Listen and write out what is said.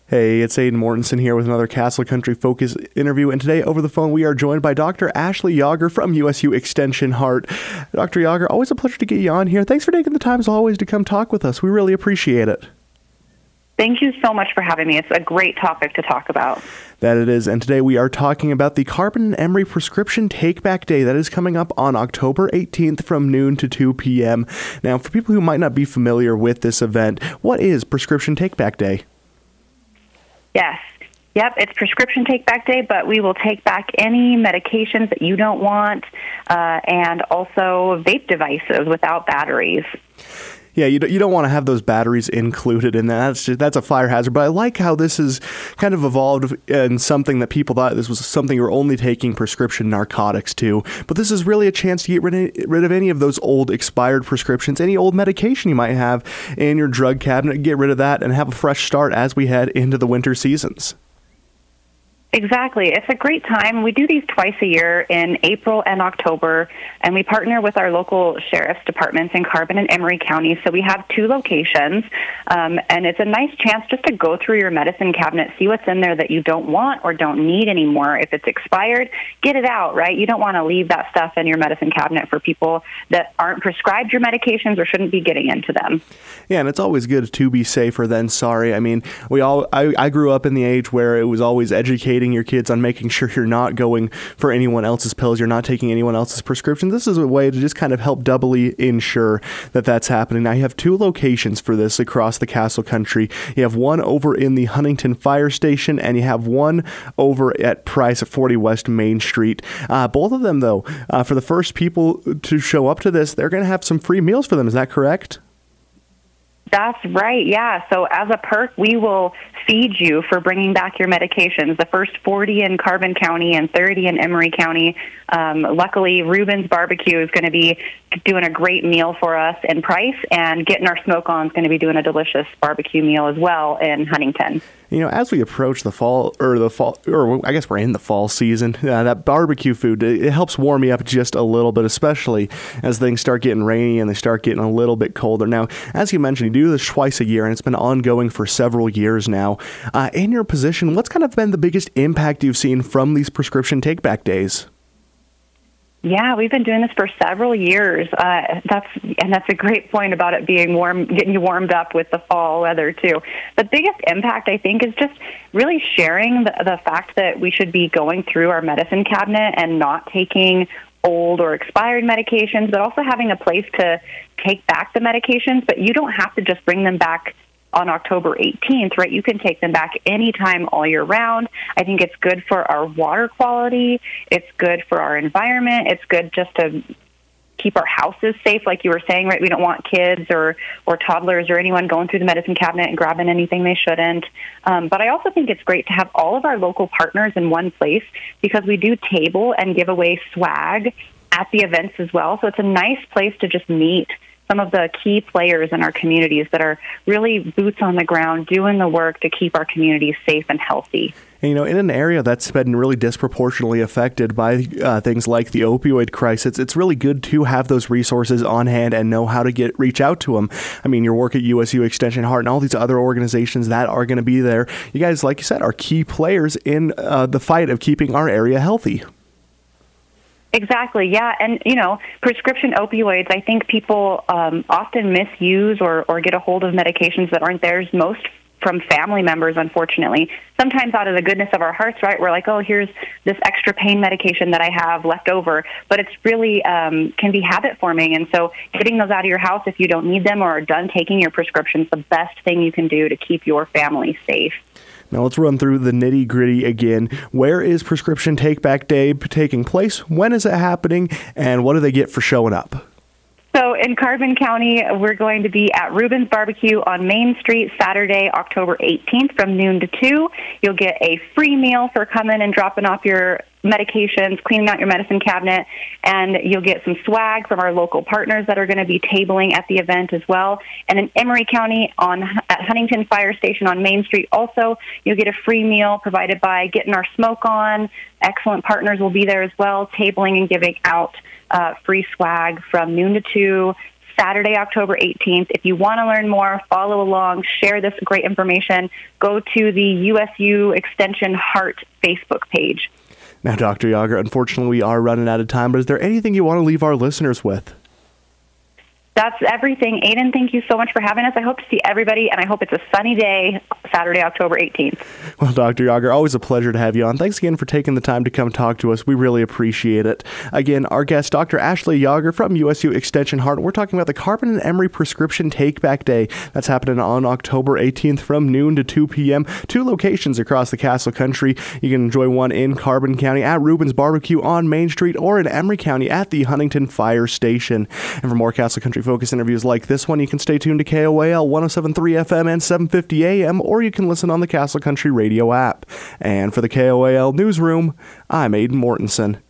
Hey, it's Aidan Mortensen here with another Castle Country Focus interview, and today over the phone we are joined by Dr. Ashley Yager from USU Extension Hart. Dr. Yager, always a pleasure to get you on here. Thanks for taking the time as always to come talk with us. We really appreciate it. Thank you so much for having me. It's a great topic to talk about. That it is, and today we are talking about the Carbon and Emery Prescription Take-Back Day that is coming up on October 18th from noon to 2 p.m. Now, for people who might not be familiar with this event, what is Prescription Take-Back Day? Yes. Yep, it's Prescription Take-Back Day, but we will take back any medications that you don't want and also vape devices without batteries. Yeah, you don't want to have those batteries included in that. That's a fire hazard. But I like how this has kind of evolved in something that people thought this was something you were only taking prescription narcotics to. But this is really a chance to get rid of any of those old expired prescriptions, any old medication you might have in your drug cabinet. Get rid of that and have a fresh start as we head into the winter seasons. Exactly. It's a great time. We do these twice a year in April and October, and we partner with our local sheriff's departments in Carbon and Emery County. So we have two locations, and it's a nice chance just to go through your medicine cabinet, see what's in there that you don't want or don't need anymore. If it's expired, get it out, right? You don't want to leave that stuff in your medicine cabinet for people that aren't prescribed your medications or shouldn't be getting into them. Yeah, and it's always good to be safer than sorry. I mean, I grew up in the age where it was always educating your kids on making sure you're not going for anyone else's pills, you're not taking anyone else's prescription. This is a way to just kind of help doubly ensure that that's happening. Now, you have two locations for this across the Castle Country. You have one over in the Huntington Fire Station, and you have one over at Price at 40 West Main Street. Both of them, though, for the first people to show up to this, they're going to have some free meals for them. Is that correct? That's right, yeah. So as a perk, we will feed you for bringing back your medications. The first 40 in Carbon County and 30 in Emery County. Luckily, Reuben's Barbecue is going to be doing a great meal for us in Price, and Getting Our Smoke On is going to be doing a delicious barbecue meal as well in Huntington. You know, as we approach or I guess we're in the fall season, that barbecue food, it helps warm me up just a little bit, especially as things start getting rainy and they start getting a little bit colder. Now, as you mentioned, you do this twice a year, and it's been ongoing for several years now. In your position, what's kind of been the biggest impact you've seen from these prescription take-back days? Yeah, we've been doing this for several years. That's a great point about it being warm, getting you warmed up with the fall weather too. The biggest impact, I think, is just really sharing the fact that we should be going through our medicine cabinet and not taking old or expired medications, but also having a place to take back the medications. But you don't have to just bring them back on October 18th, right? You can take them back anytime all year round. I think it's good for our water quality. It's good for our environment. It's good just to keep our houses safe, like you were saying, right? We don't want kids or toddlers or anyone going through the medicine cabinet and grabbing anything they shouldn't. But I also think it's great to have all of our local partners in one place, because we do table and give away swag at the events as well. So it's a nice place to just meet some of the key players in our communities that are really boots on the ground doing the work to keep our communities safe and healthy. And, you know, in an area that's been really disproportionately affected by things like the opioid crisis, it's really good to have those resources on hand and know how to reach out to them. I mean, your work at USU Extension Hart and all these other organizations that are going to be there, you guys, like you said, are key players in the fight of keeping our area healthy. Exactly, yeah. And, you know, prescription opioids, I think people often misuse or get a hold of medications that aren't theirs, most from family members, unfortunately. Sometimes out of the goodness of our hearts, right, we're like, oh, here's this extra pain medication that I have left over. But it's really can be habit forming. And so getting those out of your house if you don't need them or are done taking your prescriptions, the best thing you can do to keep your family safe. Now let's run through the nitty-gritty again. Where is Prescription Take-Back Day taking place? When is it happening? And what do they get for showing up? So in Carbon County, we're going to be at Reuben's Barbecue on Main Street Saturday, October 18th from noon to 2. You'll get a free meal for coming and dropping off your medications, cleaning out your medicine cabinet, and you'll get some swag from our local partners that are going to be tabling at the event as well. And in Emery County at Huntington Fire Station on Main Street also, you'll get a free meal provided by Getting Our Smoke On. Excellent partners will be there as well, tabling and giving out free swag from noon to 2 Saturday, October 18th. If you want to learn more, follow along, share this great information, go to the USU Extension Heart Facebook page. Now, Dr. Yager, unfortunately, we are running out of time, but is there anything you want to leave our listeners with? That's everything. Aiden, thank you so much for having us. I hope to see everybody, and I hope it's a sunny day, Saturday, October 18th. Well, Dr. Yager, always a pleasure to have you on. Thanks again for taking the time to come talk to us. We really appreciate it. Again, our guest, Dr. Ashley Yager from USU Extension Heart. We're talking about the Carbon and Emery Prescription Take-Back Day. That's happening on October 18th from noon to 2 p.m. 2 locations across the Castle Country. You can enjoy one in Carbon County at Rubens Barbecue on Main Street, or in Emery County at the Huntington Fire Station. And for more Castle Country focus interviews like this one, you can stay tuned to KOAL 107.3 FM and 750 AM, or you can listen on the Castle Country Radio app. And for the KOAL Newsroom, I'm Aiden Mortensen.